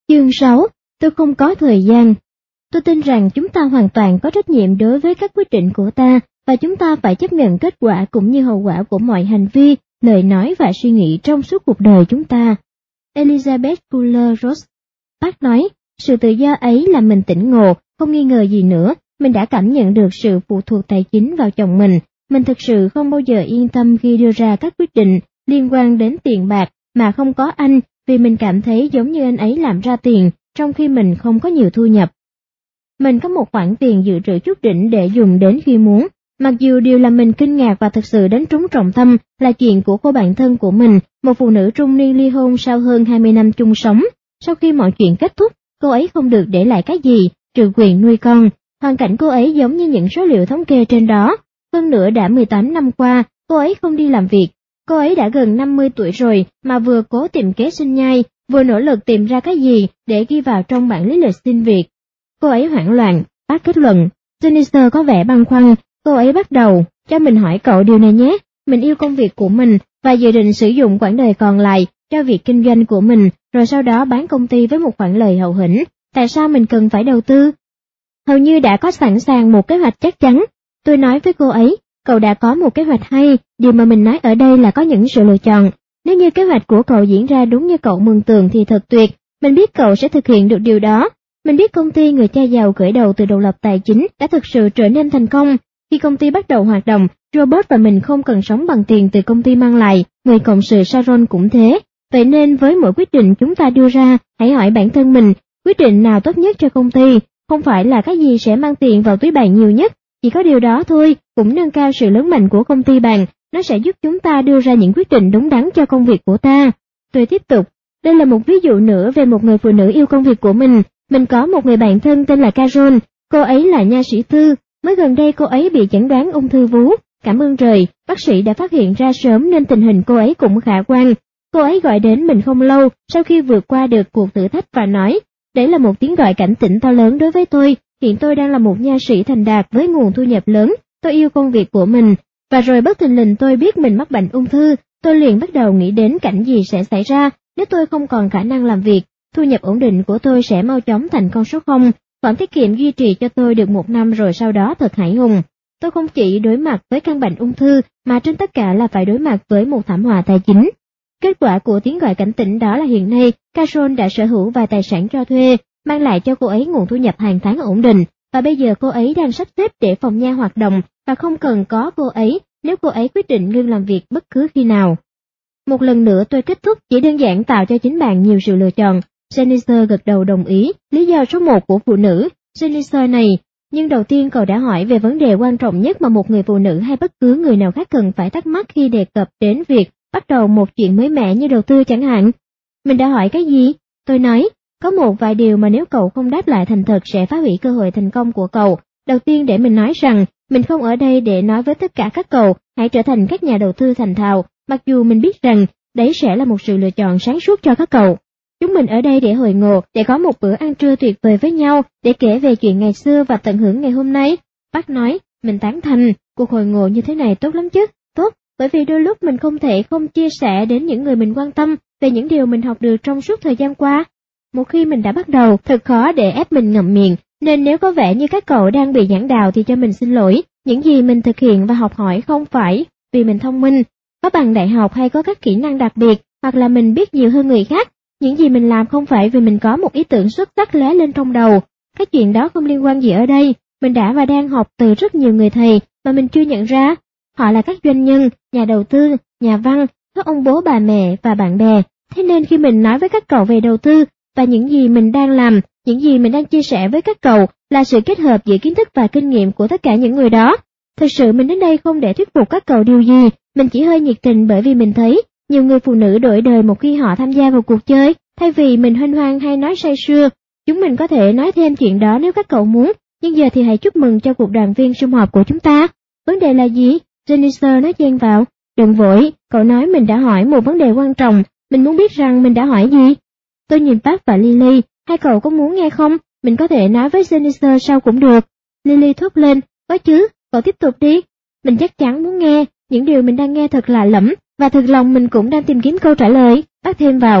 Chương 6. Tôi không có thời gian. Tôi tin rằng chúng ta hoàn toàn có trách nhiệm đối với các quyết định của ta, và chúng ta phải chấp nhận kết quả cũng như hậu quả của mọi hành vi, lời nói và suy nghĩ trong suốt cuộc đời chúng ta. Elizabeth Kubler-Ross. Bác nói, sự tự do ấy làm mình tỉnh ngộ, không nghi ngờ gì nữa, mình đã cảm nhận được sự phụ thuộc tài chính vào chồng mình thực sự không bao giờ yên tâm khi đưa ra các quyết định liên quan đến tiền bạc mà không có anh, vì mình cảm thấy giống như anh ấy làm ra tiền, trong khi mình không có nhiều thu nhập. Mình có một khoản tiền dự trữ chút đỉnh để dùng đến khi muốn, mặc dù điều làm mình kinh ngạc và thực sự đánh trúng trọng tâm là chuyện của cô bạn thân của mình, một phụ nữ trung niên ly hôn sau hơn 20 năm chung sống. Sau khi mọi chuyện kết thúc, cô ấy không được để lại cái gì, trừ quyền nuôi con. Hoàn cảnh cô ấy giống như những số liệu thống kê trên đó. Hơn nữa đã 18 năm qua, cô ấy không đi làm việc. Cô ấy đã gần 50 tuổi rồi mà vừa cố tìm kế sinh nhai, vừa nỗ lực tìm ra cái gì để ghi vào trong bản lý lịch xin việc. Cô ấy hoảng loạn, bác kết luận. Jennifer có vẻ băn khoăn, cô ấy bắt đầu, cho mình hỏi cậu điều này nhé, mình yêu công việc của mình và dự định sử dụng quãng đời còn lại cho việc kinh doanh của mình, rồi sau đó bán công ty với một khoản lời hậu hĩnh. Tại sao mình cần phải đầu tư? Hầu như đã có sẵn sàng một kế hoạch chắc chắn. Tôi nói với cô ấy, cậu đã có một kế hoạch hay, điều mà mình nói ở đây là có những sự lựa chọn. Nếu như kế hoạch của cậu diễn ra đúng như cậu mường tượng thì thật tuyệt, mình biết cậu sẽ thực hiện được điều đó. Mình biết công ty người cha giàu khởi đầu từ độc lập tài chính đã thực sự trở nên thành công. Khi công ty bắt đầu hoạt động, Robert và mình không cần sống bằng tiền từ công ty mang lại, người cộng sự Sharon cũng thế. Vậy nên với mỗi quyết định chúng ta đưa ra, hãy hỏi bản thân mình, quyết định nào tốt nhất cho công ty, không phải là cái gì sẽ mang tiền vào túi bạn nhiều nhất, chỉ có điều đó thôi, cũng nâng cao sự lớn mạnh của công ty bạn, nó sẽ giúp chúng ta đưa ra những quyết định đúng đắn cho công việc của ta. Tôi tiếp tục, đây là một ví dụ nữa về một người phụ nữ yêu công việc của mình có một người bạn thân tên là Carol, cô ấy là nha sĩ tư, mới gần đây cô ấy bị chẩn đoán ung thư vú, cảm ơn trời, bác sĩ đã phát hiện ra sớm nên tình hình cô ấy cũng khả quan. Cô ấy gọi đến mình không lâu sau khi vượt qua được cuộc thử thách và nói, đấy là một tiếng gọi cảnh tỉnh to lớn đối với tôi, hiện tôi đang là một nha sĩ thành đạt với nguồn thu nhập lớn, tôi yêu công việc của mình, và rồi bất thình lình tôi biết mình mắc bệnh ung thư, tôi liền bắt đầu nghĩ đến cảnh gì sẽ xảy ra nếu tôi không còn khả năng làm việc, thu nhập ổn định của tôi sẽ mau chóng thành con số 0, khoản tiết kiệm duy trì cho tôi được 1 năm rồi sau đó thật hãi hùng. Tôi không chỉ đối mặt với căn bệnh ung thư mà trên tất cả là phải đối mặt với một thảm họa tài chính. Kết quả của tiếng gọi cảnh tỉnh đó là hiện nay, Carol đã sở hữu vài tài sản cho thuê, mang lại cho cô ấy nguồn thu nhập hàng tháng ổn định, và bây giờ cô ấy đang sắp xếp để phòng nha hoạt động và không cần có cô ấy nếu cô ấy quyết định ngưng làm việc bất cứ khi nào. Một lần nữa tôi kết thúc chỉ đơn giản tạo cho chính bạn nhiều sự lựa chọn. Jennifer gật đầu đồng ý, lý do số 1 của phụ nữ, Jennifer này, nhưng đầu tiên cậu đã hỏi về vấn đề quan trọng nhất mà một người phụ nữ hay bất cứ người nào khác cần phải thắc mắc khi đề cập đến việc bắt đầu một chuyện mới mẻ như đầu tư chẳng hạn. Mình đã hỏi cái gì? Tôi nói, có một vài điều mà nếu cậu không đáp lại thành thật sẽ phá hủy cơ hội thành công của cậu. Đầu tiên để mình nói rằng, mình không ở đây để nói với tất cả các cậu, hãy trở thành các nhà đầu tư thành thạo, mặc dù mình biết rằng, đấy sẽ là một sự lựa chọn sáng suốt cho các cậu. Chúng mình ở đây để hội ngộ, để có một bữa ăn trưa tuyệt vời với nhau, để kể về chuyện ngày xưa và tận hưởng ngày hôm nay. Bác nói, mình tán thành, cuộc hội ngộ như thế này tốt lắm chứ, tốt, bởi vì đôi lúc mình không thể không chia sẻ đến những người mình quan tâm về những điều mình học được trong suốt thời gian qua. Một khi mình đã bắt đầu, thật khó để ép mình ngậm miệng, nên nếu có vẻ như các cậu đang bị giảng đào thì cho mình xin lỗi. Những gì mình thực hiện và học hỏi không phải vì mình thông minh, có bằng đại học hay có các kỹ năng đặc biệt, hoặc là mình biết nhiều hơn người khác. Những gì mình làm không phải vì mình có một ý tưởng xuất sắc lóe lên trong đầu. Các chuyện đó không liên quan gì ở đây. Mình đã và đang học từ rất nhiều người thầy mà mình chưa nhận ra. Họ là các doanh nhân, nhà đầu tư, nhà văn, các ông bố bà mẹ và bạn bè. Thế nên khi mình nói với các cậu về đầu tư và những gì mình đang làm, những gì mình đang chia sẻ với các cậu là sự kết hợp giữa kiến thức và kinh nghiệm của tất cả những người đó. Thực sự mình đến đây không để thuyết phục các cậu điều gì, mình chỉ hơi nhiệt tình bởi vì mình thấy nhiều người phụ nữ đổi đời một khi họ tham gia vào cuộc chơi, thay vì mình huênh hoang hay nói say sưa. Chúng mình có thể nói thêm chuyện đó nếu các cậu muốn, nhưng giờ thì hãy chúc mừng cho cuộc đoàn viên sum họp của chúng ta. Vấn đề là gì? Jennifer nói chen vào. Đừng vội, cậu nói mình đã hỏi một vấn đề quan trọng, mình muốn biết rằng mình đã hỏi gì. Tôi nhìn Pat và Lily, hai cậu có muốn nghe không? Mình có thể nói với Jennifer sau cũng được. Lily thốt lên, có chứ, cậu tiếp tục đi. Mình chắc chắn muốn nghe, những điều mình đang nghe thật lạ lẫm, và thực lòng mình cũng đang tìm kiếm câu trả lời. Bác thêm vào,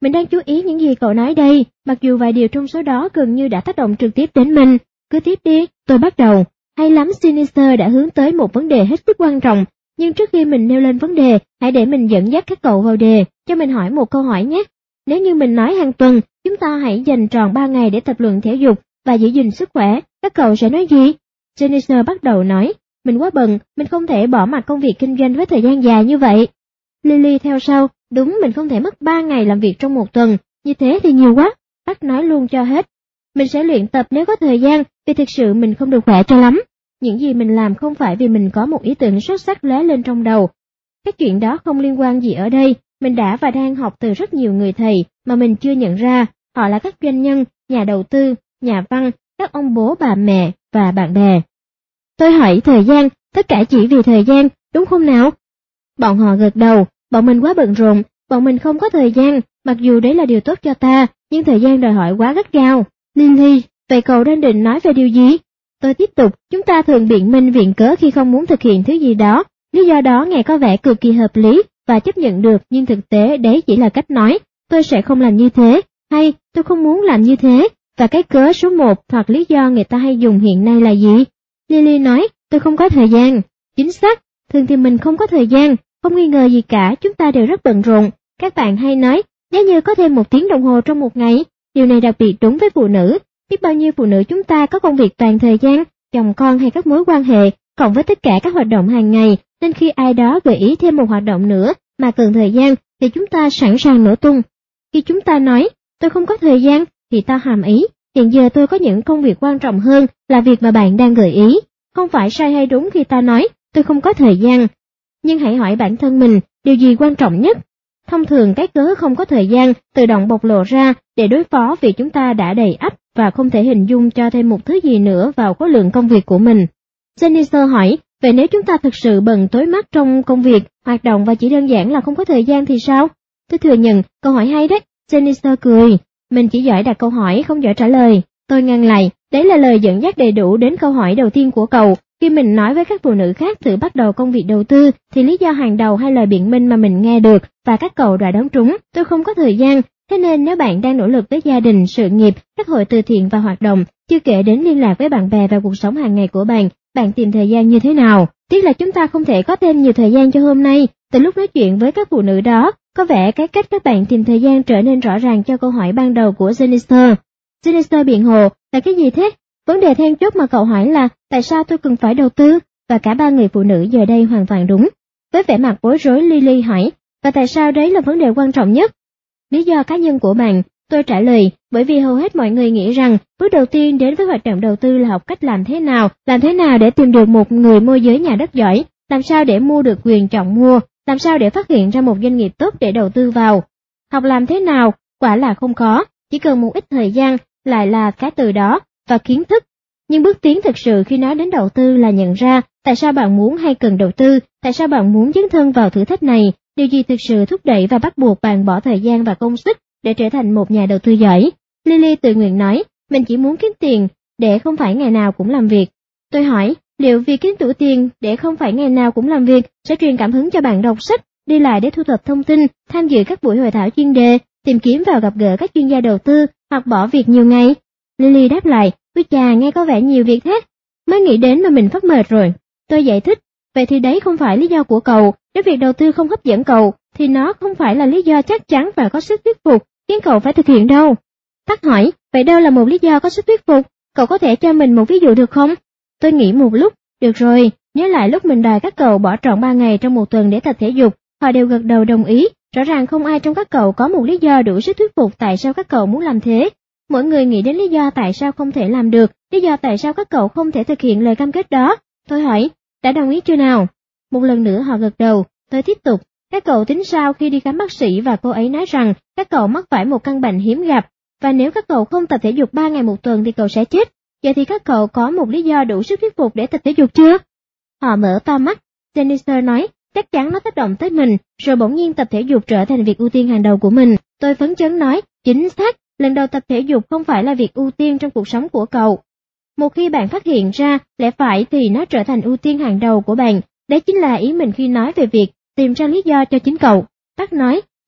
Mình đang chú ý những gì cậu nói đây, mặc dù vài điều trong số đó gần như đã tác động trực tiếp đến mình. Cứ tiếp đi, tôi bắt đầu. Hay lắm, Sinister đã hướng tới một vấn đề hết sức quan trọng, nhưng trước khi mình nêu lên vấn đề, hãy để mình dẫn dắt các cậu vào đề, cho mình hỏi một câu hỏi nhé. Nếu như mình nói hàng tuần, chúng ta hãy dành tròn 3 ngày để tập luyện thể dục và giữ gìn sức khỏe, các cậu sẽ nói gì? Sinister bắt đầu nói, mình quá bận, mình không thể bỏ mặc công việc kinh doanh với thời gian dài như vậy. Lily theo sau, đúng, mình không thể mất 3 ngày làm việc trong một tuần, như thế thì nhiều quá. Bác nói luôn cho hết. Mình sẽ luyện tập nếu có thời gian, vì thực sự mình không được khỏe cho lắm. Những gì mình làm không phải vì mình có một ý tưởng xuất sắc lóe lên trong đầu. Các chuyện đó không liên quan gì ở đây, mình đã và đang học từ rất nhiều người thầy mà mình chưa nhận ra. Họ là các doanh nhân, nhà đầu tư, nhà văn, các ông bố bà mẹ và bạn bè. Tôi hỏi thời gian, tất cả chỉ vì thời gian, đúng không nào? Bọn họ gật đầu, bọn mình quá bận rộn, bọn mình không có thời gian, mặc dù đấy là điều tốt cho ta, nhưng thời gian đòi hỏi quá gắt gao. Lily, vậy cậu đang định nói về điều gì? Tôi tiếp tục, chúng ta thường biện minh viện cớ khi không muốn thực hiện thứ gì đó, lý do đó nghe có vẻ cực kỳ hợp lý và chấp nhận được, nhưng thực tế đấy chỉ là cách nói, tôi sẽ không làm như thế, hay tôi không muốn làm như thế, và cái cớ số 1 hoặc lý do người ta hay dùng hiện nay là gì? Lily nói, tôi không có thời gian. Chính xác, thường thì mình không có thời gian, không nghi ngờ gì cả, chúng ta đều rất bận rộn. Các bạn hay nói, nếu như có thêm 1 tiếng đồng hồ trong một ngày, điều này đặc biệt đúng với phụ nữ. Biết bao nhiêu phụ nữ chúng ta có công việc toàn thời gian, chồng con hay các mối quan hệ, cộng với tất cả các hoạt động hàng ngày, nên khi ai đó gợi ý thêm một hoạt động nữa mà cần thời gian, thì chúng ta sẵn sàng nổ tung. Khi chúng ta nói, tôi không có thời gian, thì ta hàm ý, hiện giờ tôi có những công việc quan trọng hơn là việc mà bạn đang gợi ý. Không phải sai hay đúng khi ta nói, tôi không có thời gian. Nhưng hãy hỏi bản thân mình, điều gì quan trọng nhất? Thông thường cái cớ không có thời gian tự động bộc lộ ra để đối phó vì chúng ta đã đầy ắp và không thể hình dung cho thêm một thứ gì nữa vào khối lượng công việc của mình. Sinister hỏi, vậy nếu chúng ta thực sự bận tối mắt trong công việc, hoạt động và chỉ đơn giản là không có thời gian thì sao? Tôi thừa nhận, câu hỏi hay đấy. Sinister cười, mình chỉ giỏi đặt câu hỏi, không giỏi trả lời. Tôi ngăn lại, đấy là lời dẫn dắt đầy đủ đến câu hỏi đầu tiên của cậu. Khi mình nói với các phụ nữ khác thử bắt đầu công việc đầu tư, thì lý do hàng đầu hay lời biện minh mà mình nghe được và các cậu đã đoán trúng, tôi không có thời gian. Thế nên nếu bạn đang nỗ lực với gia đình, sự nghiệp, các hội từ thiện và hoạt động, chưa kể đến liên lạc với bạn bè và cuộc sống hàng ngày của bạn, bạn tìm thời gian như thế nào? Tiếc là chúng ta không thể có thêm nhiều thời gian cho hôm nay. Từ lúc nói chuyện với các phụ nữ đó, có vẻ cái cách các bạn tìm thời gian trở nên rõ ràng cho câu hỏi ban đầu của Sinister. Sinister biện hộ, là cái gì thế? Vấn đề then chốt mà cậu hỏi là tại sao tôi cần phải đầu tư? Và cả ba người phụ nữ giờ đây hoàn toàn đúng. Với vẻ mặt bối rối, Lily hỏi, và tại sao đấy là vấn đề quan trọng nhất? Lý do cá nhân của bạn, tôi trả lời, bởi vì hầu hết mọi người nghĩ rằng bước đầu tiên đến với hoạt động đầu tư là học cách làm thế nào để tìm được một người môi giới nhà đất giỏi, làm sao để mua được quyền chọn mua, làm sao để phát hiện ra một doanh nghiệp tốt để đầu tư vào. Học làm thế nào, quả là không khó, chỉ cần một ít thời gian, lại là cái từ đó, và kiến thức. Nhưng bước tiến thực sự khi nói đến đầu tư là nhận ra tại sao bạn muốn hay cần đầu tư, tại sao bạn muốn dấn thân vào thử thách này, điều gì thực sự thúc đẩy và bắt buộc bạn bỏ thời gian và công sức để trở thành một nhà đầu tư giỏi. Lily tự nguyện nói, mình chỉ muốn kiếm tiền để không phải ngày nào cũng làm việc. Tôi hỏi, liệu việc kiếm đủ tiền để không phải ngày nào cũng làm việc sẽ truyền cảm hứng cho bạn đọc sách, đi lại để thu thập thông tin, tham dự các buổi hội thảo chuyên đề, tìm kiếm và gặp gỡ các chuyên gia đầu tư hoặc bỏ việc nhiều ngày? Lily đáp lại, ôi chà, nghe có vẻ nhiều việc thế. Mới nghĩ đến mà mình phát mệt rồi. Tôi giải thích, vậy thì đấy không phải lý do của cậu, nếu việc đầu tư không hấp dẫn cậu, thì nó không phải là lý do chắc chắn và có sức thuyết phục, khiến cậu phải thực hiện đâu. Tắc hỏi, vậy đâu là một lý do có sức thuyết phục, cậu có thể cho mình một ví dụ được không? Tôi nghĩ một lúc, được rồi, nhớ lại lúc mình đòi các cậu bỏ trọn 3 ngày trong một tuần để tập thể dục, họ đều gật đầu đồng ý, rõ ràng không ai trong các cậu có một lý do đủ sức thuyết phục tại sao các cậu muốn làm thế. Mỗi người nghĩ đến lý do tại sao không thể làm được, lý do tại sao các cậu không thể thực hiện lời cam kết đó. Tôi hỏi, đã đồng ý chưa nào? Một lần nữa họ gật đầu, tôi tiếp tục, các cậu tính sao khi đi khám bác sĩ và cô ấy nói rằng các cậu mắc phải một căn bệnh hiếm gặp, và nếu các cậu không tập thể dục 3 ngày một tuần thì cậu sẽ chết. Vậy thì các cậu có một lý do đủ sức thuyết phục để tập thể dục chưa? Họ mở to mắt, Jennifer nói, chắc chắn nó tác động tới mình, rồi bỗng nhiên tập thể dục trở thành việc ưu tiên hàng đầu của mình. Tôi phấn chấn nói, chính xác, lần đầu tập thể dục không phải là việc ưu tiên trong cuộc sống của cậu. Một khi bạn phát hiện ra lẽ phải thì nó trở thành ưu tiên hàng đầu của bạn. Đấy chính là ý mình khi nói về việc tìm ra lý do cho chính cậu. Bác nói,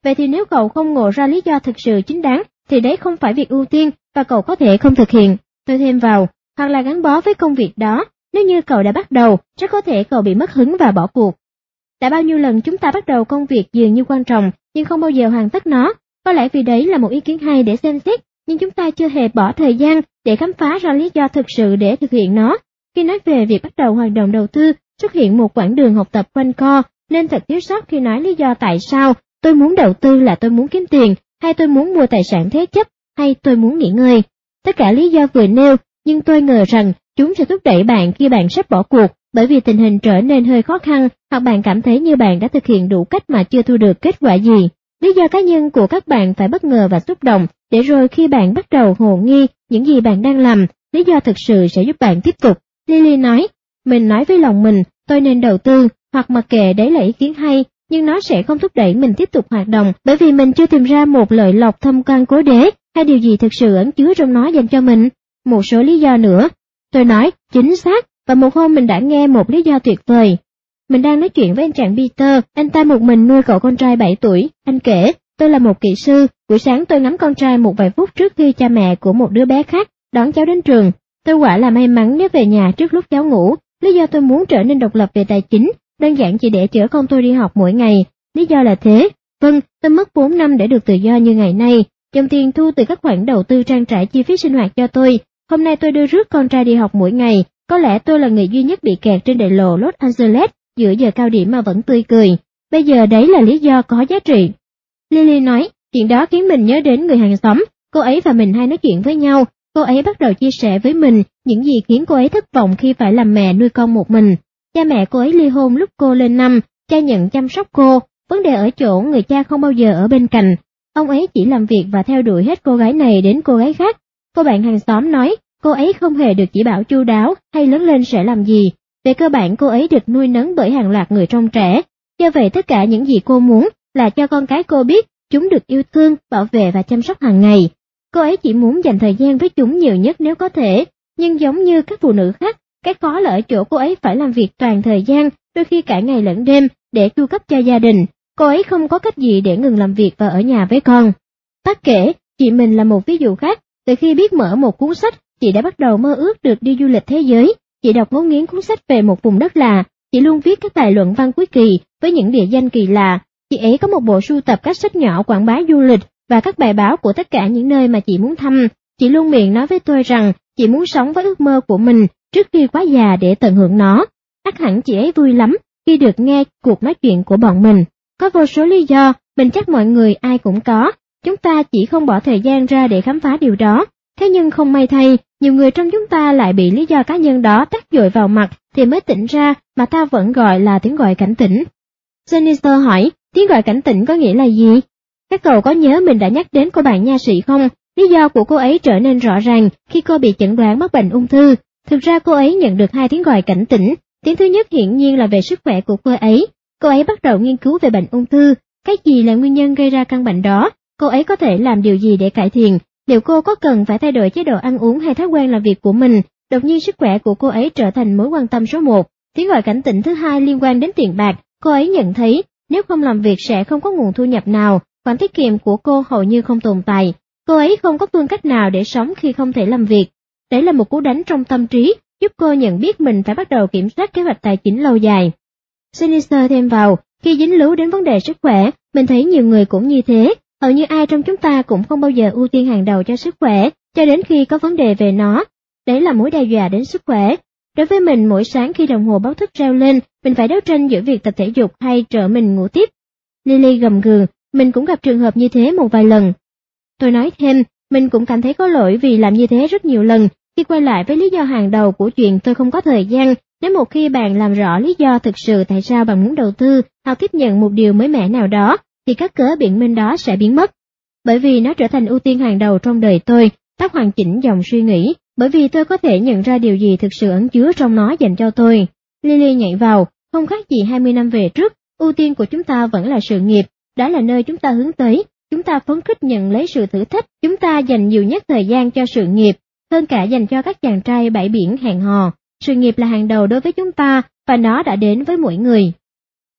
Vậy thì nếu cậu không ngộ ra lý do thực sự chính đáng, thì đấy không phải việc ưu tiên và cậu có thể không thực hiện. Tôi thêm vào, hoặc là gắn bó với công việc đó. Nếu như cậu đã bắt đầu, rất có thể cậu bị mất hứng và bỏ cuộc. Đã bao nhiêu lần chúng ta bắt đầu công việc dường như quan trọng, nhưng không bao giờ hoàn tất nó. Có lẽ vì đấy là một ý kiến hay để xem xét, nhưng chúng ta chưa hề bỏ thời gian để khám phá ra lý do thực sự để thực hiện nó. Khi nói về việc bắt đầu hoạt động đầu tư, xuất hiện một quãng đường học tập quanh co, nên thật thiếu sót khi nói lý do tại sao tôi muốn đầu tư là tôi muốn kiếm tiền, hay tôi muốn mua tài sản thế chấp, hay tôi muốn nghỉ ngơi. Tất cả lý do vừa nêu, nhưng tôi ngờ rằng chúng sẽ thúc đẩy bạn khi bạn sắp bỏ cuộc, bởi vì tình hình trở nên hơi khó khăn, hoặc bạn cảm thấy như bạn đã thực hiện đủ cách mà chưa thu được kết quả gì. Lý do cá nhân của các bạn phải bất ngờ và xúc động, để rồi khi bạn bắt đầu hồ nghi những gì bạn đang làm, lý do thực sự sẽ giúp bạn tiếp tục. Lily nói, mình nói với lòng mình, tôi nên đầu tư, hoặc mặc kệ đấy là ý kiến hay, nhưng nó sẽ không thúc đẩy mình tiếp tục hoạt động, bởi vì mình chưa tìm ra một lợi lộc thâm căn cố đế, hay điều gì thực sự ẩn chứa trong nó dành cho mình. Một số lý do nữa. Tôi nói, chính xác, và một hôm mình đã nghe một lý do tuyệt vời. Mình đang nói chuyện với anh chàng Peter, anh ta một mình nuôi cậu con trai 7 tuổi. Anh kể, tôi là một kỹ sư, buổi sáng tôi ngắm con trai một vài phút trước khi cha mẹ của một đứa bé khác đón cháu đến trường. Tôi quả là may mắn nếu về nhà trước lúc cháu ngủ. Lý do tôi muốn trở nên độc lập về tài chính, đơn giản chỉ để chở con tôi đi học mỗi ngày. Lý do là thế. Vâng, tôi mất 4 năm để được tự do như ngày nay. Dòng tiền thu từ các khoản đầu tư trang trải chi phí sinh hoạt cho tôi. Hôm nay tôi đưa rước con trai đi học mỗi ngày. Có lẽ tôi là người duy nhất bị kẹt trên đại lộ Los Angeles giữa giờ cao điểm mà vẫn tươi cười. Bây giờ đấy là lý do có giá trị. Lily nói, chuyện đó khiến mình nhớ đến người hàng xóm. Cô ấy và mình hay nói chuyện với nhau. Cô ấy bắt đầu chia sẻ với mình những gì khiến cô ấy thất vọng khi phải làm mẹ nuôi con một mình. Cha mẹ cô ấy ly hôn lúc cô lên năm, cha nhận chăm sóc cô. Vấn đề ở chỗ người cha không bao giờ ở bên cạnh. Ông ấy chỉ làm việc và theo đuổi hết cô gái này đến cô gái khác. Cô bạn hàng xóm nói, cô ấy không hề được chỉ bảo chu đáo hay lớn lên sẽ làm gì. Về cơ bản cô ấy được nuôi nấng bởi hàng loạt người trông trẻ. Do vậy tất cả những gì cô muốn là cho con cái cô biết chúng được yêu thương, bảo vệ và chăm sóc hàng ngày. Cô ấy chỉ muốn dành thời gian với chúng nhiều nhất nếu có thể, nhưng giống như các phụ nữ khác, cái khó là ở chỗ cô ấy phải làm việc toàn thời gian, đôi khi cả ngày lẫn đêm, để chu cấp cho gia đình. Cô ấy không có cách gì để ngừng làm việc và ở nhà với con. Tắc kể, chị mình là một ví dụ khác. Từ khi biết mở một cuốn sách, chị đã bắt đầu mơ ước được đi du lịch thế giới. Chị đọc ngấu nghiến cuốn sách về một vùng đất lạ. Chị luôn viết các bài luận văn cuối kỳ với những địa danh kỳ lạ. Chị ấy có một bộ sưu tập các sách nhỏ quảng bá du lịch và các bài báo của tất cả những nơi mà chị muốn thăm. Chị luôn miệng nói với tôi rằng chị muốn sống với ước mơ của mình trước khi quá già để tận hưởng nó. Ắt hẳn chị ấy vui lắm khi được nghe cuộc nói chuyện của bọn mình. Có vô số lý do, mình chắc mọi người ai cũng có. Chúng ta chỉ không bỏ thời gian ra để khám phá điều đó. Thế nhưng không may thay, nhiều người trong chúng ta lại bị lý do cá nhân đó tát dội vào mặt thì mới tỉnh ra, mà ta vẫn gọi là tiếng gọi cảnh tỉnh. Jennifer hỏi, tiếng gọi cảnh tỉnh có nghĩa là gì? Các cậu có nhớ mình đã nhắc đến cô bạn nha sĩ không? Lý do của cô ấy trở nên rõ ràng khi cô bị chẩn đoán mắc bệnh ung thư. Thực ra cô ấy nhận được 2 tiếng gọi cảnh tỉnh. Tiếng thứ nhất hiển nhiên là về sức khỏe của cô ấy. Cô ấy bắt đầu nghiên cứu về bệnh ung thư. Cái gì là nguyên nhân gây ra căn bệnh đó? Cô ấy có thể làm điều gì để cải thiện? Liệu cô có cần phải thay đổi chế độ ăn uống hay thói quen làm việc của mình? Đột nhiên sức khỏe của cô ấy trở thành mối quan tâm số 1. Tiếng gọi cảnh tỉnh thứ 2 liên quan đến tiền bạc. Cô ấy nhận thấy nếu không làm việc sẽ không có nguồn thu nhập nào, khoản tiết kiệm của cô hầu như không tồn tại. Cô ấy không có phương cách nào để sống khi không thể làm việc. Đấy là một cú đánh trong tâm trí, giúp cô nhận biết mình phải bắt đầu kiểm soát kế hoạch tài chính lâu dài. Sinister thêm vào, khi dính líu đến vấn đề sức khỏe, mình thấy nhiều người cũng như thế. Hầu như ai trong chúng ta cũng không bao giờ ưu tiên hàng đầu cho sức khỏe, cho đến khi có vấn đề về nó. Đấy là mối đe dọa đến sức khỏe. Đối với mình, mỗi sáng khi đồng hồ báo thức reo lên, mình phải đấu tranh giữa việc tập thể dục hay trợ mình ngủ tiếp. Lily gầm gừ, mình cũng gặp trường hợp như thế một vài lần. Tôi nói thêm, mình cũng cảm thấy có lỗi vì làm như thế rất nhiều lần. Khi quay lại với lý do hàng đầu của chuyện tôi không có thời gian, nếu một khi bạn làm rõ lý do thực sự tại sao bạn muốn đầu tư hoặc tiếp nhận một điều mới mẻ nào đó, thì các cớ biện minh đó sẽ biến mất. Bởi vì nó trở thành ưu tiên hàng đầu trong đời tôi, tác hoàn chỉnh dòng suy nghĩ, bởi vì tôi có thể nhận ra điều gì thực sự ẩn chứa trong nó dành cho tôi. Lily nhảy vào, không khác gì 20 năm về trước, ưu tiên của chúng ta vẫn là sự nghiệp, đó là nơi chúng ta hướng tới, chúng ta phấn khích nhận lấy sự thử thách, chúng ta dành nhiều nhất thời gian cho sự nghiệp, hơn cả dành cho các chàng trai bãi biển hẹn hò. Sự nghiệp là hàng đầu đối với chúng ta, và nó đã đến với mỗi người.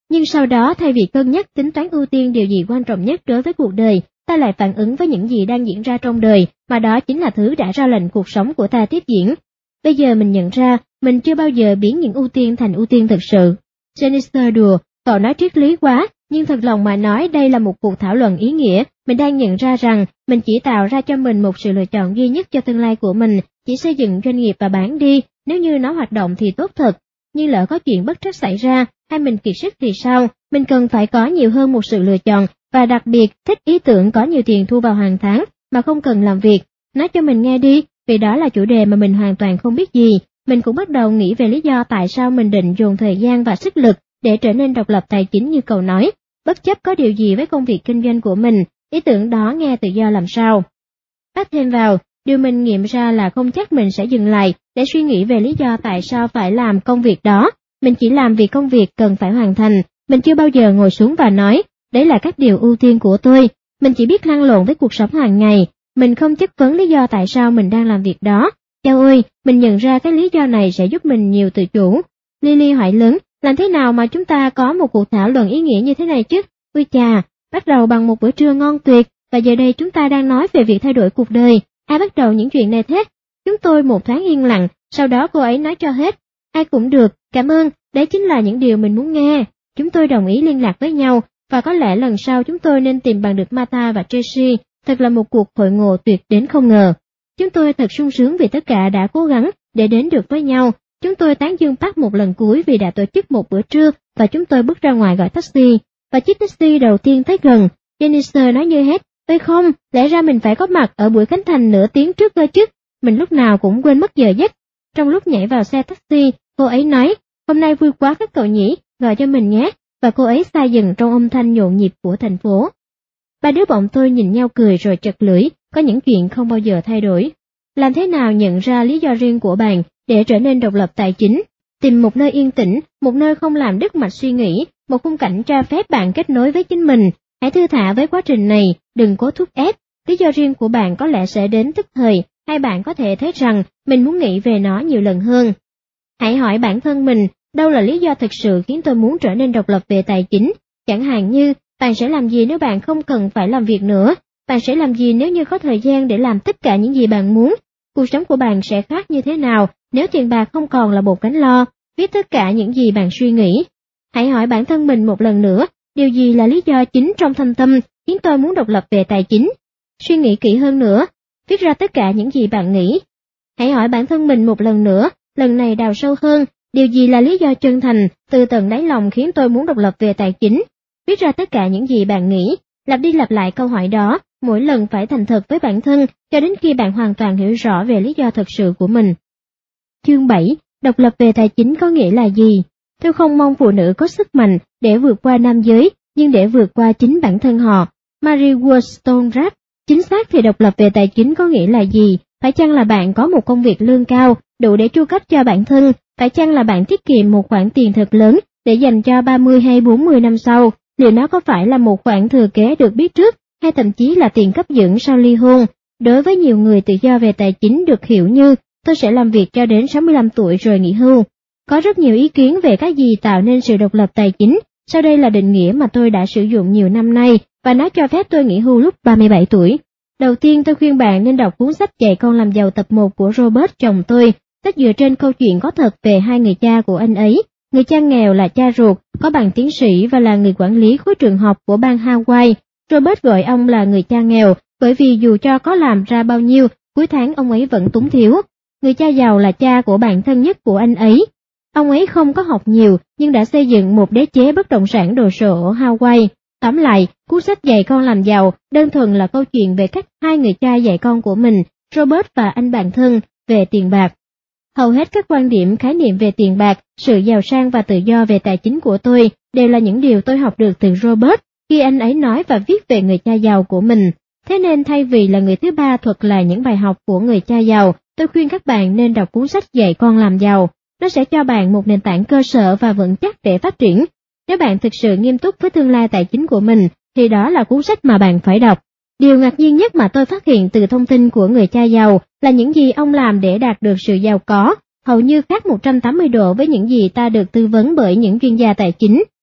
Nhưng sau đó thay vì cân nhắc tính toán ưu tiên điều gì quan trọng nhất đối với cuộc đời, ta lại phản ứng với những gì đang diễn ra trong đời, mà đó chính là thứ đã ra lệnh cuộc sống của ta tiếp diễn. Bây giờ mình nhận ra, mình chưa bao giờ biến những ưu tiên thành ưu tiên thực sự. Jennifer đùa, cậu nói triết lý quá, nhưng thật lòng mà nói đây là một cuộc thảo luận ý nghĩa. Mình đang nhận ra rằng mình chỉ tạo ra cho mình một sự lựa chọn duy nhất cho tương lai của mình, chỉ xây dựng doanh nghiệp và bán đi, nếu như nó hoạt động thì tốt thật. Nhưng lỡ có chuyện bất trắc xảy ra, hay mình kiệt sức thì sao? Mình cần phải có nhiều hơn một sự lựa chọn, và đặc biệt thích ý tưởng có nhiều tiền thu vào hàng tháng mà không cần làm việc. Nói cho mình nghe đi, vì đó là chủ đề mà mình hoàn toàn không biết gì. Mình cũng bắt đầu nghĩ về lý do tại sao mình định dồn thời gian và sức lực để trở nên độc lập tài chính như cậu nói, bất chấp có điều gì với công việc kinh doanh của mình. Ý tưởng đó nghe tự do làm sao. Bắt thêm vào, điều mình nghiệm ra là không chắc mình sẽ dừng lại để suy nghĩ về lý do tại sao phải làm công việc đó. Mình chỉ làm vì công việc cần phải hoàn thành. Mình chưa bao giờ ngồi xuống và nói, đấy là các điều ưu tiên của tôi. Mình chỉ biết lăn lộn với cuộc sống hàng ngày. Mình không chất vấn lý do tại sao mình đang làm việc đó. Chao ơi, mình nhận ra cái lý do này sẽ giúp mình nhiều tự chủ. Lily hỏi lớn, làm thế nào mà chúng ta có một cuộc thảo luận ý nghĩa như thế này chứ? Ui chà, bắt đầu bằng một bữa trưa ngon tuyệt, và giờ đây chúng ta đang nói về việc thay đổi cuộc đời. Ai bắt đầu những chuyện này thế? Chúng tôi một thoáng yên lặng, sau đó cô ấy nói cho hết. Ai cũng được, cảm ơn, đấy chính là những điều mình muốn nghe. Chúng tôi đồng ý liên lạc với nhau, và có lẽ lần sau chúng tôi nên tìm bằng được Martha và Tracy. Thật là một cuộc hội ngộ tuyệt đến không ngờ. Chúng tôi thật sung sướng vì tất cả đã cố gắng để đến được với nhau. Chúng tôi tán dương Park một lần cuối vì đã tổ chức một bữa trưa, và chúng tôi bước ra ngoài gọi taxi. Và chiếc taxi đầu tiên tới gần, Jennifer nói như hết, ơi không, lẽ ra mình phải có mặt ở buổi khánh thành nửa tiếng trước cơ chứ. Mình lúc nào cũng quên mất giờ giấc. Trong lúc nhảy vào xe taxi, cô ấy nói, hôm nay vui quá các cậu nhỉ, gọi cho mình nhé, và cô ấy xa dần trong âm thanh nhộn nhịp của thành phố. Ba đứa bọn tôi nhìn nhau cười rồi chật lưỡi, có những chuyện không bao giờ thay đổi. Làm thế nào nhận ra lý do riêng của bạn để trở nên độc lập tài chính? Tìm một nơi yên tĩnh, một nơi không làm đứt mạch suy nghĩ, một khung cảnh cho phép bạn kết nối với chính mình. Hãy thư thả với quá trình này, đừng cố thúc ép. Lý do riêng của bạn có lẽ sẽ đến tức thời, hay bạn có thể thấy rằng mình muốn nghĩ về nó nhiều lần hơn. Hãy hỏi bản thân mình, đâu là lý do thực sự khiến tôi muốn trở nên độc lập về tài chính? Chẳng hạn như, bạn sẽ làm gì nếu bạn không cần phải làm việc nữa? Bạn sẽ làm gì nếu như có thời gian để làm tất cả những gì bạn muốn? Cuộc sống của bạn sẽ khác như thế nào nếu tiền bạc không còn là một gánh lo? Viết tất cả những gì bạn suy nghĩ. Hãy hỏi bản thân mình một lần nữa, điều gì là lý do chính trong thâm tâm khiến tôi muốn độc lập về tài chính? Suy nghĩ kỹ hơn nữa, viết ra tất cả những gì bạn nghĩ. Hãy hỏi bản thân mình một lần nữa, lần này đào sâu hơn, điều gì là lý do chân thành từ tận đáy lòng khiến tôi muốn độc lập về tài chính? Viết ra tất cả những gì bạn nghĩ, lặp đi lặp lại câu hỏi đó, mỗi lần phải thành thật với bản thân cho đến khi bạn hoàn toàn hiểu rõ về lý do thật sự của mình. Chương 7. Độc lập về tài chính có nghĩa là gì? Tôi không mong phụ nữ có sức mạnh để vượt qua nam giới, nhưng để vượt qua chính bản thân họ. Mary Wollstonecraft. Chính xác thì độc lập về tài chính có nghĩa là gì? Phải chăng là bạn có một công việc lương cao, đủ để chu cấp cho bản thân? Phải chăng là bạn tiết kiệm một khoản tiền thật lớn để dành cho 30 hay 40 năm sau? Liệu nó có phải là một khoản thừa kế được biết trước, hay thậm chí là tiền cấp dưỡng sau ly hôn? Đối với nhiều người, tự do về tài chính được hiểu như tôi sẽ làm việc cho đến 65 tuổi rồi nghỉ hưu. Có rất nhiều ý kiến về cái gì tạo nên sự độc lập tài chính. Sau đây là định nghĩa mà tôi đã sử dụng nhiều năm nay, và nó cho phép tôi nghỉ hưu lúc 37 tuổi. Đầu tiên, tôi khuyên bạn nên đọc cuốn sách Dạy con làm giàu tập 1 của Robert, chồng tôi. Sách dựa trên câu chuyện có thật về hai người cha của anh ấy. Người cha nghèo là cha ruột, có bằng tiến sĩ và là người quản lý khối trường học của bang Hawaii. Robert gọi ông là người cha nghèo, bởi vì dù cho có làm ra bao nhiêu, cuối tháng ông ấy vẫn túng thiếu. Người cha giàu là cha của bạn thân nhất của anh ấy. Ông ấy không có học nhiều, nhưng đã xây dựng một đế chế bất động sản đồ sộ ở Hawaii. Tóm lại, cuốn sách Dạy con làm giàu đơn thuần là câu chuyện về cách hai người cha dạy con của mình, Robert và anh bạn thân, về tiền bạc. Hầu hết các quan điểm khái niệm về tiền bạc, sự giàu sang và tự do về tài chính của tôi đều là những điều tôi học được từ Robert khi anh ấy nói và viết về người cha giàu của mình. Thế nên thay vì là người thứ ba thuật lại những bài học của người cha giàu, tôi khuyên các bạn nên đọc cuốn sách Dạy con làm giàu. Nó sẽ cho bạn một nền tảng cơ sở và vững chắc để phát triển. Nếu bạn thực sự nghiêm túc với tương lai tài chính của mình, thì đó là cuốn sách mà bạn phải đọc. Điều ngạc nhiên nhất mà tôi phát hiện từ thông tin của người cha giàu là những gì ông làm để đạt được sự giàu có, hầu như khác 180 độ với những gì ta được tư vấn bởi những chuyên gia tài chính.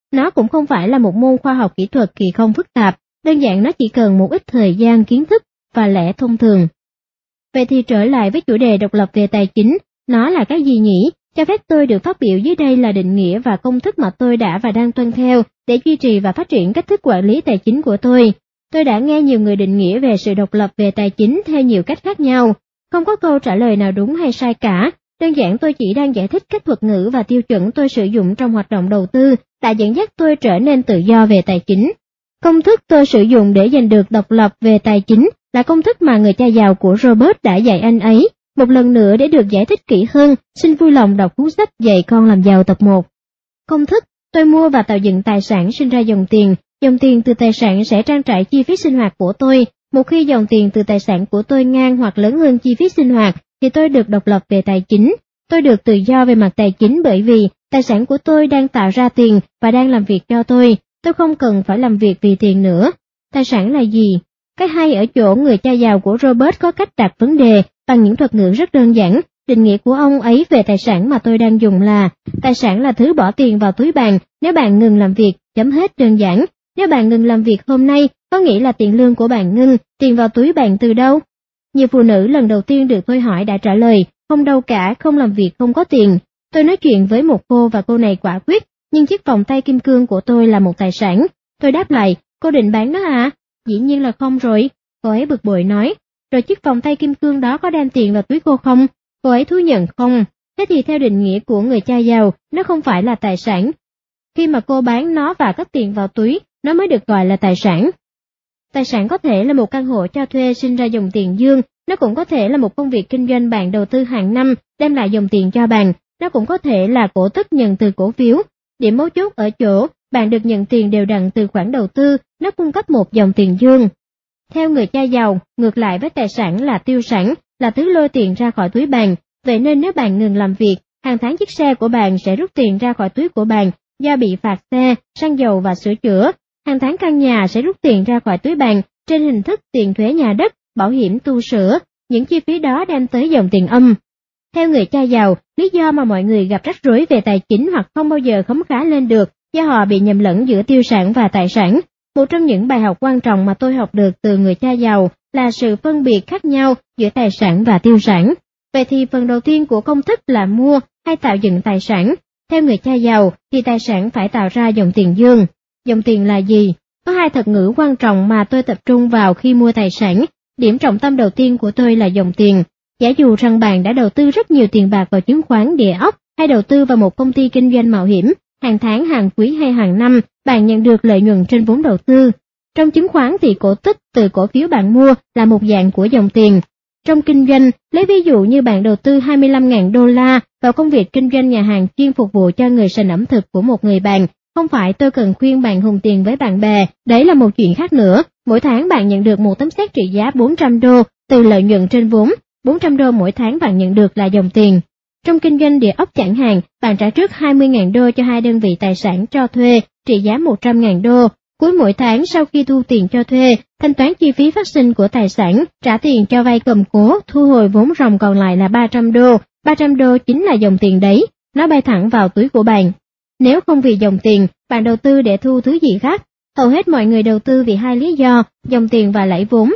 Nó cũng không phải là một môn khoa học kỹ thuật kỳ không phức tạp, đơn giản nó chỉ cần một ít thời gian, kiến thức và lẽ thông thường. Vậy thì trở lại với chủ đề độc lập về tài chính, nó là cái gì nhỉ? Cho phép tôi được phát biểu dưới đây là định nghĩa và công thức mà tôi đã và đang tuân theo để duy trì và phát triển cách thức quản lý tài chính của tôi. Tôi đã nghe nhiều người định nghĩa về sự độc lập về tài chính theo nhiều cách khác nhau. Không có câu trả lời nào đúng hay sai cả, đơn giản tôi chỉ đang giải thích các thuật ngữ và tiêu chuẩn tôi sử dụng trong hoạt động đầu tư đã dẫn dắt tôi trở nên tự do về tài chính. Công thức tôi sử dụng để giành được độc lập về tài chính là công thức mà người cha giàu của Robert đã dạy anh ấy. Một lần nữa để được giải thích kỹ hơn, xin vui lòng đọc cuốn sách Dạy con làm giàu tập 1. Công thức, tôi mua và tạo dựng tài sản sinh ra dòng tiền từ tài sản sẽ trang trải chi phí sinh hoạt của tôi. Một khi dòng tiền từ tài sản của tôi ngang hoặc lớn hơn chi phí sinh hoạt, thì tôi được độc lập về tài chính. Tôi được tự do về mặt tài chính bởi vì tài sản của tôi đang tạo ra tiền và đang làm việc cho tôi không cần phải làm việc vì tiền nữa. Tài sản là gì? Cái hay ở chỗ người cha giàu của Robert có cách đặt vấn đề bằng những thuật ngữ rất đơn giản. Định nghĩa của ông ấy về tài sản mà tôi đang dùng là: tài sản là thứ bỏ tiền vào túi bạn nếu bạn ngừng làm việc, chấm hết đơn giản. Nếu bạn ngừng làm việc hôm nay, có nghĩa là tiền lương của bạn ngưng, tiền vào túi bạn từ đâu? Nhiều phụ nữ lần đầu tiên được tôi hỏi đã trả lời, không đâu cả, không làm việc không có tiền. Tôi nói chuyện với một cô và cô này quả quyết, nhưng chiếc vòng tay kim cương của tôi là một tài sản. Tôi đáp lại, cô định bán nó à? Dĩ nhiên là không rồi. Cô ấy bực bội nói, rồi chiếc vòng tay kim cương đó có đem tiền vào túi cô không? Cô ấy thú nhận không. Thế thì theo định nghĩa của người cha giàu, nó không phải là tài sản. Khi mà cô bán nó và cất tiền vào túi, nó mới được gọi là tài sản. Tài sản có thể là một căn hộ cho thuê sinh ra dòng tiền dương, nó cũng có thể là một công việc kinh doanh bạn đầu tư hàng năm đem lại dòng tiền cho bạn, nó cũng có thể là cổ tức nhận từ cổ phiếu. Điểm mấu chốt ở chỗ, bạn được nhận tiền đều đặn từ khoản đầu tư, nó cung cấp một dòng tiền dương. Theo người cha giàu, ngược lại với tài sản là tiêu sản, là thứ lôi tiền ra khỏi túi bạn, vậy nên nếu bạn ngừng làm việc, hàng tháng chiếc xe của bạn sẽ rút tiền ra khỏi túi của bạn do bị phạt xe, xăng dầu và sửa chữa. Hàng tháng căn nhà sẽ rút tiền ra khỏi túi bạn trên hình thức tiền thuế nhà đất, bảo hiểm tu sửa, những chi phí đó đem tới dòng tiền âm. Theo người cha giàu, lý do mà mọi người gặp rắc rối về tài chính hoặc không bao giờ khấm khá lên được do họ bị nhầm lẫn giữa tiêu sản và tài sản. Một trong những bài học quan trọng mà tôi học được từ người cha giàu là sự phân biệt khác nhau giữa tài sản và tiêu sản. Vậy thì phần đầu tiên của công thức là mua hay tạo dựng tài sản. Theo người cha giàu thì tài sản phải tạo ra dòng tiền dương. Dòng tiền là gì? Có hai thuật ngữ quan trọng mà tôi tập trung vào khi mua tài sản. Điểm trọng tâm đầu tiên của tôi là dòng tiền. Giả dụ rằng bạn đã đầu tư rất nhiều tiền bạc vào chứng khoán, địa ốc hay đầu tư vào một công ty kinh doanh mạo hiểm, hàng tháng, hàng quý hay hàng năm, bạn nhận được lợi nhuận trên vốn đầu tư. Trong chứng khoán thì cổ tức từ cổ phiếu bạn mua là một dạng của dòng tiền. Trong kinh doanh, lấy ví dụ như bạn đầu tư $25.000 vào công việc kinh doanh nhà hàng chuyên phục vụ cho người sành ẩm thực của một người bạn. Không phải tôi cần khuyên bạn hùng tiền với bạn bè, đấy là một chuyện khác nữa. Mỗi tháng bạn nhận được một tấm séc trị giá $400 từ lợi nhuận trên vốn. $400 mỗi tháng bạn nhận được là dòng tiền. Trong kinh doanh địa ốc chẳng hạn, bạn trả trước $20.000 cho hai đơn vị tài sản cho thuê, trị giá $100.000. Cuối mỗi tháng sau khi thu tiền cho thuê, thanh toán chi phí phát sinh của tài sản, trả tiền cho vay cầm cố, thu hồi vốn ròng còn lại là $300. $300 chính là dòng tiền đấy, nó bay thẳng vào túi của bạn. Nếu không vì dòng tiền, bạn đầu tư để thu thứ gì khác. Hầu hết mọi người đầu tư vì hai lý do, dòng tiền và lãi vốn.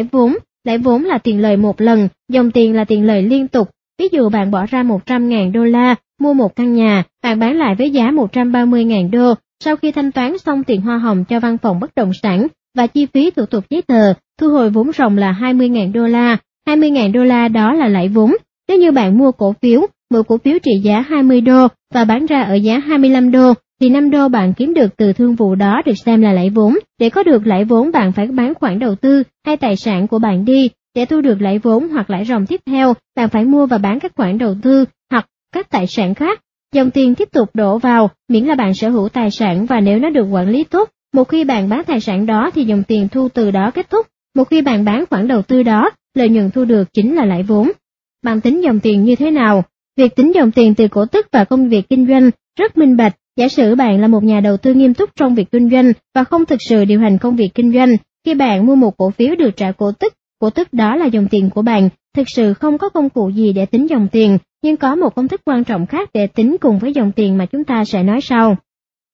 Lãi vốn là tiền lời một lần, dòng tiền là tiền lời liên tục. Ví dụ bạn bỏ ra $100.000 mua một căn nhà, bạn bán lại với giá $130.000. Sau khi thanh toán xong tiền hoa hồng cho văn phòng bất động sản và chi phí thủ tục giấy tờ, thu hồi vốn ròng là $20.000. $20.000 đó là lãi vốn. Nếu như bạn mua cổ phiếu, mỗi cổ phiếu trị giá $20 và bán ra ở giá $25, thì $5 bạn kiếm được từ thương vụ đó được xem là lãi vốn. Để có được lãi vốn bạn phải bán khoản đầu tư hay tài sản của bạn đi. Để thu được lãi vốn hoặc lãi ròng tiếp theo, bạn phải mua và bán các khoản đầu tư hoặc các tài sản khác. Dòng tiền tiếp tục đổ vào, miễn là bạn sở hữu tài sản và nếu nó được quản lý tốt. Một khi bạn bán tài sản đó thì dòng tiền thu từ đó kết thúc. Một khi bạn bán khoản đầu tư đó, lợi nhuận thu được chính là lãi vốn. Bạn tính dòng tiền như thế nào? Việc tính dòng tiền từ cổ tức và công việc kinh doanh rất minh bạch. Giả sử bạn là một nhà đầu tư nghiêm túc trong việc kinh doanh và không thực sự điều hành công việc kinh doanh, khi bạn mua một cổ phiếu được trả cổ tức đó là dòng tiền của bạn. Thực sự không có công cụ gì để tính dòng tiền, nhưng có một công thức quan trọng khác để tính cùng với dòng tiền mà chúng ta sẽ nói sau.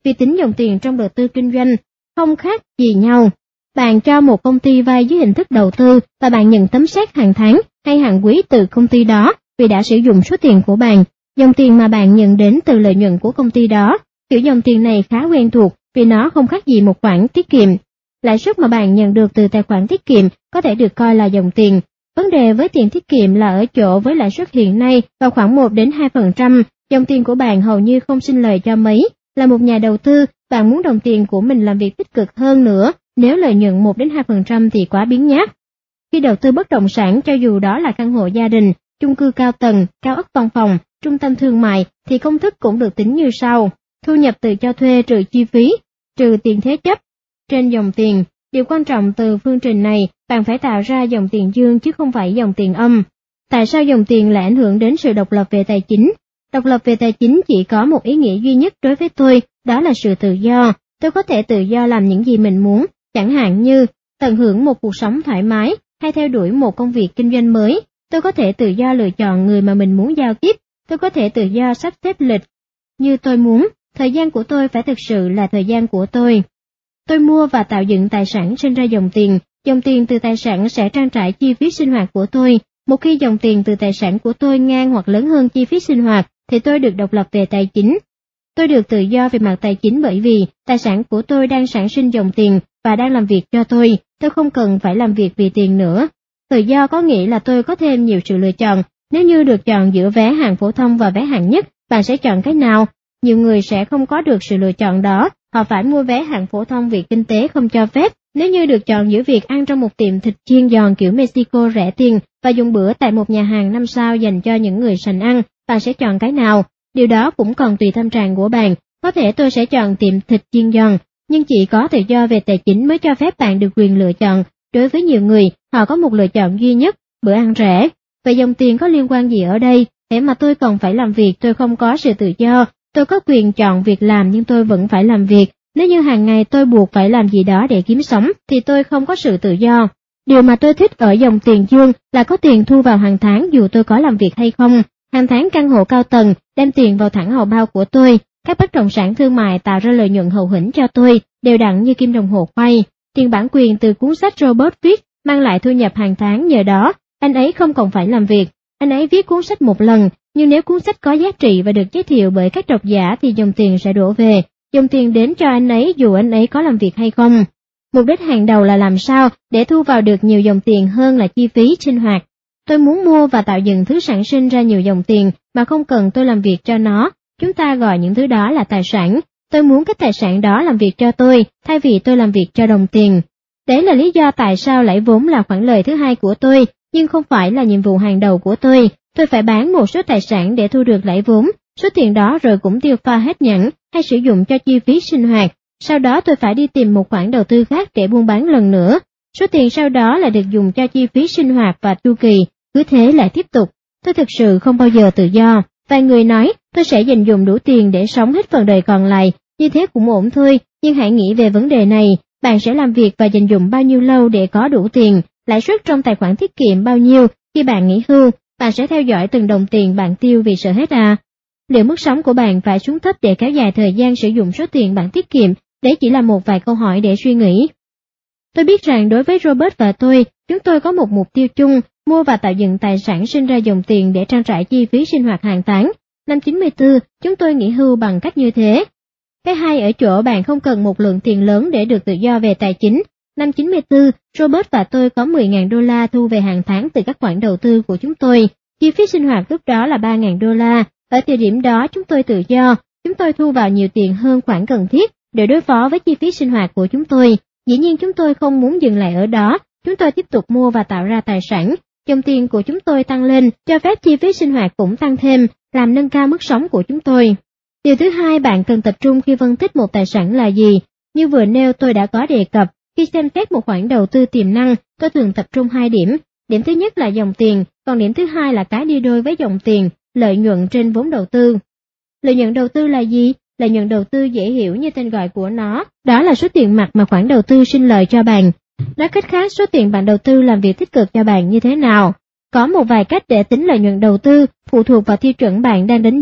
Việc tính dòng tiền trong đầu tư kinh doanh không khác gì nhau. Bạn cho một công ty vay dưới hình thức đầu tư và bạn nhận tấm séc hàng tháng hay hàng quý từ công ty đó vì đã sử dụng số tiền của bạn. Dòng tiền mà bạn nhận đến từ lợi nhuận của công ty đó, kiểu dòng tiền này khá quen thuộc vì nó không khác gì một khoản tiết kiệm. Lãi suất mà bạn nhận được từ tài khoản tiết kiệm có thể được coi là dòng tiền. Vấn đề với tiền tiết kiệm là ở chỗ với lãi suất hiện nay vào khoảng 1 đến 2%, dòng tiền của bạn hầu như không sinh lời cho mấy. Là một nhà đầu tư, bạn muốn đồng tiền của mình làm việc tích cực hơn nữa, nếu lợi nhuận 1 đến 2% thì quá biếng nhác. Khi đầu tư bất động sản, cho dù đó là căn hộ gia đình, chung cư cao tầng, cao ốc văn phòng, trung tâm thương mại, thì công thức cũng được tính như sau. Thu nhập từ cho thuê trừ chi phí, trừ tiền thế chấp, trên dòng tiền. Điều quan trọng từ phương trình này, bạn phải tạo ra dòng tiền dương chứ không phải dòng tiền âm. Tại sao dòng tiền lại ảnh hưởng đến sự độc lập về tài chính? Độc lập về tài chính chỉ có một ý nghĩa duy nhất đối với tôi, đó là sự tự do. Tôi có thể tự do làm những gì mình muốn, chẳng hạn như tận hưởng một cuộc sống thoải mái hay theo đuổi một công việc kinh doanh mới. Tôi có thể tự do lựa chọn người mà mình muốn giao tiếp. Tôi có thể tự do sắp xếp lịch như tôi muốn. Thời gian của tôi phải thực sự là thời gian của tôi. Tôi mua và tạo dựng tài sản sinh ra dòng tiền. Dòng tiền từ tài sản sẽ trang trải chi phí sinh hoạt của tôi. Một khi dòng tiền từ tài sản của tôi ngang hoặc lớn hơn chi phí sinh hoạt, thì tôi được độc lập về tài chính. Tôi được tự do về mặt tài chính bởi vì tài sản của tôi đang sản sinh dòng tiền và đang làm việc cho tôi không cần phải làm việc vì tiền nữa. Tự do có nghĩa là tôi có thêm nhiều sự lựa chọn. Nếu như được chọn giữa vé hạng phổ thông và vé hạng nhất, bạn sẽ chọn cái nào? Nhiều người sẽ không có được sự lựa chọn đó, họ phải mua vé hạng phổ thông vì kinh tế không cho phép. Nếu như được chọn giữa việc ăn trong một tiệm thịt chiên giòn kiểu Mexico rẻ tiền và dùng bữa tại một nhà hàng 5 sao dành cho những người sành ăn, bạn sẽ chọn cái nào? Điều đó cũng còn tùy tâm trạng của bạn. Có thể tôi sẽ chọn tiệm thịt chiên giòn, nhưng chỉ có tự do về tài chính mới cho phép bạn được quyền lựa chọn. Đối với nhiều người, họ có một lựa chọn duy nhất, bữa ăn rẻ. Vậy dòng tiền có liên quan gì ở đây? Thế mà tôi còn phải làm việc, tôi không có sự tự do. Tôi có quyền chọn việc làm nhưng tôi vẫn phải làm việc. Nếu như hàng ngày tôi buộc phải làm gì đó để kiếm sống, thì tôi không có sự tự do. Điều mà tôi thích ở dòng tiền dương là có tiền thu vào hàng tháng dù tôi có làm việc hay không. Hàng tháng căn hộ cao tầng đem tiền vào thẳng hầu bao của tôi. Các bất động sản thương mại tạo ra lợi nhuận hậu hĩnh cho tôi, đều đặn như kim đồng hồ quay. Tiền bản quyền từ cuốn sách Robert viết mang lại thu nhập hàng tháng, nhờ đó anh ấy không còn phải làm việc. Anh ấy viết cuốn sách một lần, nhưng nếu cuốn sách có giá trị và được giới thiệu bởi các độc giả thì dòng tiền sẽ đổ về. Dòng tiền đến cho anh ấy dù anh ấy có làm việc hay không. Mục đích hàng đầu là làm sao để thu vào được nhiều dòng tiền hơn là chi phí sinh hoạt. Tôi muốn mua và tạo dựng thứ sản sinh ra nhiều dòng tiền mà không cần tôi làm việc cho nó. Chúng ta gọi những thứ đó là tài sản. Tôi muốn cái tài sản đó làm việc cho tôi, thay vì tôi làm việc cho đồng tiền. Đấy là lý do tại sao lãi vốn là khoản lời thứ hai của tôi, nhưng không phải là nhiệm vụ hàng đầu của tôi. Tôi phải bán một số tài sản để thu được lãi vốn. Số tiền đó rồi cũng tiêu pha hết nhẵn hay sử dụng cho chi phí sinh hoạt. Sau đó tôi phải đi tìm một khoản đầu tư khác để buôn bán lần nữa. Số tiền sau đó lại được dùng cho chi phí sinh hoạt và chu kỳ, cứ thế lại tiếp tục. Tôi thực sự không bao giờ tự do. Vài người nói tôi sẽ dành dụm đủ tiền để sống hết phần đời còn lại, như thế cũng ổn thôi, nhưng hãy nghĩ về vấn đề này, bạn sẽ làm việc và dành dụm bao nhiêu lâu để có đủ tiền, lãi suất trong tài khoản tiết kiệm bao nhiêu khi bạn nghỉ hưu, bạn sẽ theo dõi từng đồng tiền bạn tiêu vì sợ hết à? Liệu mức sống của bạn phải xuống thấp để kéo dài thời gian sử dụng số tiền bạn tiết kiệm? Đấy chỉ là một vài câu hỏi để suy nghĩ. Tôi biết rằng đối với Robert và tôi, chúng tôi có một mục tiêu chung, mua và tạo dựng tài sản sinh ra dòng tiền để trang trải chi phí sinh hoạt hàng tháng. Năm 94, chúng tôi nghỉ hưu bằng cách như thế. Cái hay ở chỗ bạn không cần một lượng tiền lớn để được tự do về tài chính. Năm 94, Robert và tôi có 10.000 đô la thu về hàng tháng từ các khoản đầu tư của chúng tôi. Chi phí sinh hoạt lúc đó là 3.000 đô la. Ở thời điểm đó chúng tôi tự do, chúng tôi thu vào nhiều tiền hơn khoản cần thiết để đối phó với chi phí sinh hoạt của chúng tôi. Dĩ nhiên chúng tôi không muốn dừng lại ở đó, chúng tôi tiếp tục mua và tạo ra tài sản. Dòng tiền của chúng tôi tăng lên, cho phép chi phí sinh hoạt cũng tăng thêm, làm nâng cao mức sống của chúng tôi. Điều thứ hai bạn cần tập trung khi phân tích một tài sản là gì? Như vừa nêu tôi đã có đề cập, khi xem xét một khoản đầu tư tiềm năng, tôi thường tập trung 2 điểm. Điểm thứ nhất là dòng tiền, còn điểm thứ hai là cái đi đôi với dòng tiền, lợi nhuận trên vốn đầu tư. Lợi nhuận đầu tư là gì? Lợi nhuận đầu tư dễ hiểu như tên gọi của nó, đó là số tiền mặt mà khoản đầu tư sinh lời cho bạn. Nói cách khác, số tiền bạn đầu tư làm việc tích cực cho bạn như thế nào? Có một vài cách để tính lợi nhuận đầu tư, phụ thuộc vào tiêu chuẩn bạn đang đánh giá.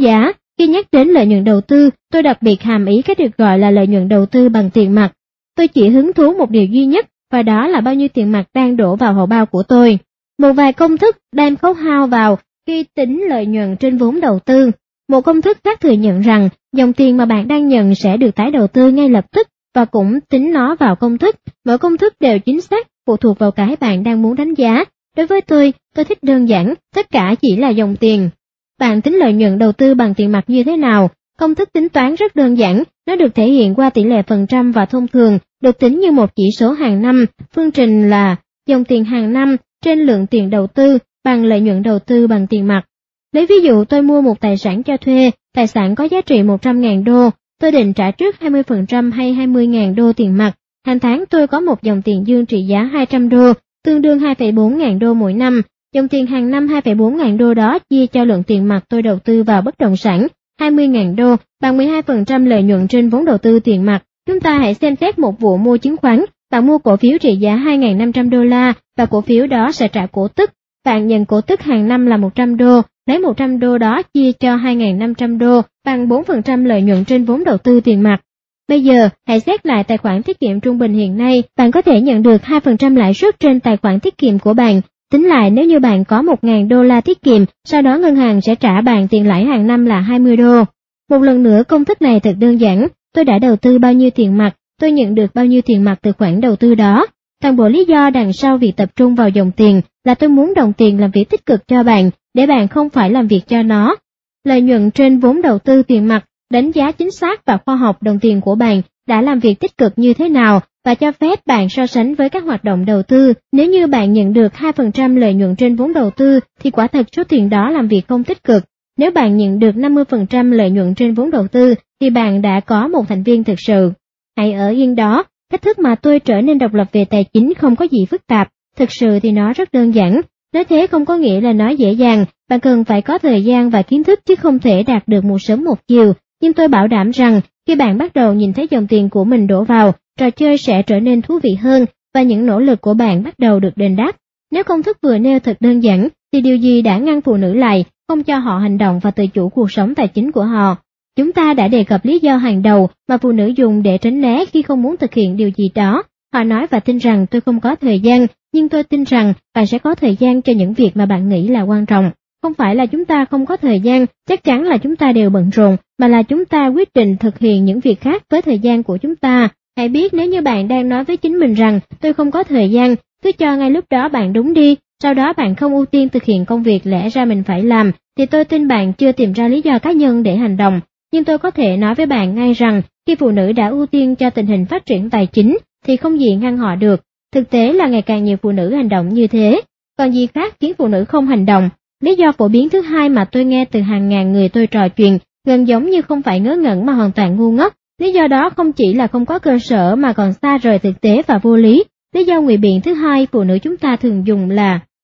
Khi nhắc đến lợi nhuận đầu tư, tôi đặc biệt hàm ý cái được gọi là lợi nhuận đầu tư bằng tiền mặt. Tôi chỉ hứng thú một điều duy nhất, và đó là bao nhiêu tiền mặt đang đổ vào hầu bao của tôi. Một vài công thức đem khấu hao vào khi tính lợi nhuận trên vốn đầu tư. Một công thức khác thừa nhận rằng dòng tiền mà bạn đang nhận sẽ được tái đầu tư ngay lập tức và cũng tính nó vào công thức. Mỗi công thức đều chính xác, phụ thuộc vào cái bạn đang muốn đánh giá. Đối với tôi thích đơn giản, tất cả chỉ là dòng tiền. Bạn tính lợi nhuận đầu tư bằng tiền mặt như thế nào? Công thức tính toán rất đơn giản, nó được thể hiện qua tỷ lệ phần trăm và thông thường được tính như một chỉ số hàng năm. Phương trình là dòng tiền hàng năm trên lượng tiền đầu tư bằng lợi nhuận đầu tư bằng tiền mặt. Lấy ví dụ tôi mua một tài sản cho thuê, tài sản có giá trị 100.000 đô, tôi định trả trước 20% hay 20.000 đô tiền mặt. Hàng tháng tôi có một dòng tiền dương trị giá 200 đô, tương đương 2,4 ngàn đô mỗi năm. Dòng tiền hàng năm 2,4 ngàn đô đó chia cho lượng tiền mặt tôi đầu tư vào bất động sản, 20.000 đô, bằng 12% lợi nhuận trên vốn đầu tư tiền mặt. Chúng ta hãy xem xét một vụ mua chứng khoán. Bạn mua cổ phiếu trị giá 2.500 đô la và cổ phiếu đó sẽ trả cổ tức. Bạn nhận cổ tức hàng năm là 100 đô, lấy 100 đô đó chia cho 2.500 đô, bằng 4% lợi nhuận trên vốn đầu tư tiền mặt. Bây giờ, hãy xét lại tài khoản tiết kiệm trung bình hiện nay, bạn có thể nhận được 2% lãi suất trên tài khoản tiết kiệm của bạn. Tính lại nếu như bạn có 1.000 đô la tiết kiệm, sau đó ngân hàng sẽ trả bạn tiền lãi hàng năm là 20 đô. Một lần nữa công thức này thật đơn giản, tôi đã đầu tư bao nhiêu tiền mặt, tôi nhận được bao nhiêu tiền mặt từ khoản đầu tư đó. Toàn bộ lý do đằng sau việc tập trung vào dòng tiền là tôi muốn đồng tiền làm việc tích cực cho bạn, để bạn không phải làm việc cho nó. Lợi nhuận trên vốn đầu tư tiền mặt đánh giá chính xác và khoa học đồng tiền của bạn đã làm việc tích cực như thế nào và cho phép bạn so sánh với các hoạt động đầu tư. Nếu như bạn nhận được 2% lợi nhuận trên vốn đầu tư thì quả thật số tiền đó làm việc không tích cực. Nếu bạn nhận được 50% lợi nhuận trên vốn đầu tư thì bạn đã có một thành viên thực sự. Hãy ở yên đó, cách thức mà tôi trở nên độc lập về tài chính không có gì phức tạp, thực sự thì nó rất đơn giản. Nói thế không có nghĩa là nó dễ dàng, bạn cần phải có thời gian và kiến thức chứ không thể đạt được một sớm một chiều. Nhưng tôi bảo đảm rằng khi bạn bắt đầu nhìn thấy dòng tiền của mình đổ vào, trò chơi sẽ trở nên thú vị hơn và những nỗ lực của bạn bắt đầu được đền đáp. Nếu công thức vừa nêu thật đơn giản, thì điều gì đã ngăn phụ nữ lại, không cho họ hành động và tự chủ cuộc sống tài chính của họ? Chúng ta đã đề cập lý do hàng đầu mà phụ nữ dùng để tránh né khi không muốn thực hiện điều gì đó. Họ nói và tin rằng tôi không có thời gian, nhưng tôi tin rằng bạn sẽ có thời gian cho những việc mà bạn nghĩ là quan trọng. Không phải là chúng ta không có thời gian, chắc chắn là chúng ta đều bận rộn, mà là chúng ta quyết định thực hiện những việc khác với thời gian của chúng ta. Hãy biết nếu như bạn đang nói với chính mình rằng tôi không có thời gian, cứ cho ngay lúc đó bạn đúng đi, sau đó bạn không ưu tiên thực hiện công việc lẽ ra mình phải làm, thì tôi tin bạn chưa tìm ra lý do cá nhân để hành động. Nhưng tôi có thể nói với bạn ngay rằng khi phụ nữ đã ưu tiên cho tình hình phát triển tài chính thì không gì ngăn họ được. Thực tế là ngày càng nhiều phụ nữ hành động như thế. Còn gì khác khiến phụ nữ không hành động? Lý do phổ biến thứ hai mà tôi nghe từ hàng ngàn người tôi trò chuyện, gần giống như không phải ngớ ngẩn mà hoàn toàn ngu ngốc. Lý do đó không chỉ là không có cơ sở mà còn xa rời thực tế và vô lý. Lý do ngụy biện thứ hai phụ nữ chúng ta thường dùng là